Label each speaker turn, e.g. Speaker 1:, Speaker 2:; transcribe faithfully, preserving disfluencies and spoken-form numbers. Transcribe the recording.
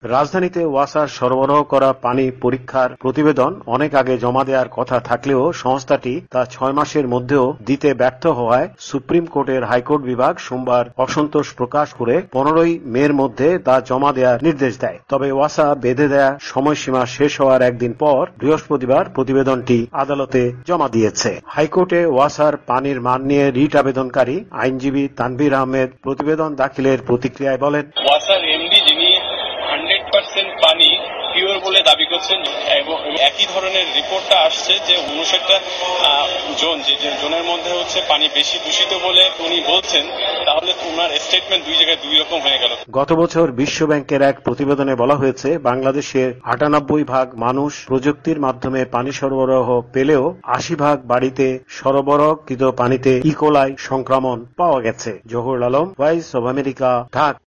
Speaker 1: রাজধানীতে ওয়াসার সরবরাহ করা পানি পরীক্ষার প্রতিবেদন অনেক আগে জমা দেওয়ার কথা থাকলেও সংস্থাটি তা ছয় মাসের মধ্যেও দিতে ব্যর্থ হওয়ায় সুপ্রিম কোর্টের হাইকোর্ট বিভাগ সোমবার অসন্তোষ প্রকাশ করে পনেরোই মের মধ্যে তা জমা দেওয়ার নির্দেশ দেয়। তবে ওয়াসা বেঁধে দেয়া সময়সীমা শেষ হওয়ার একদিন পর বৃহস্পতিবার প্রতিবেদনটি আদালতে জমা দিয়েছে। হাইকোর্টে ওয়াসার পানির মান নিয়ে রিট আবেদনকারী আইনজীবী তানভীর আহমেদ প্রতিবেদন দাখিলের প্রতিক্রিয়ায় বলেন,
Speaker 2: ওয়াসার এমডি যিনি হান্ড্রেড পার্সেন্ট পানি পিওর বলে দাবি করছেন এবং একই ধরনের রিপোর্টটা আসছে যে উনষাটটা জোন যে জোনের মধ্যে হচ্ছে পানি বেশি দূষিত বলে উনি বলছেন, তাহলে ওনার স্টেটমেন্ট দুই জায়গায় দুই রকম হয়ে গেল।
Speaker 1: গত বছর বিশ্ব ব্যাংকের এক প্রতিবেদনে বলা হয়েছে বাংলাদেশের আটানব্বই ভাগ মানুষ প্রযুক্তির মাধ্যমে পানি সরবরাহ পেলেও আশি ভাগ বাড়িতে সরবরাহকৃত পানিতে ইকোলাই সংক্রমণ পাওয়া গেছে। Zahurul Alam, voice of America, Dhaka.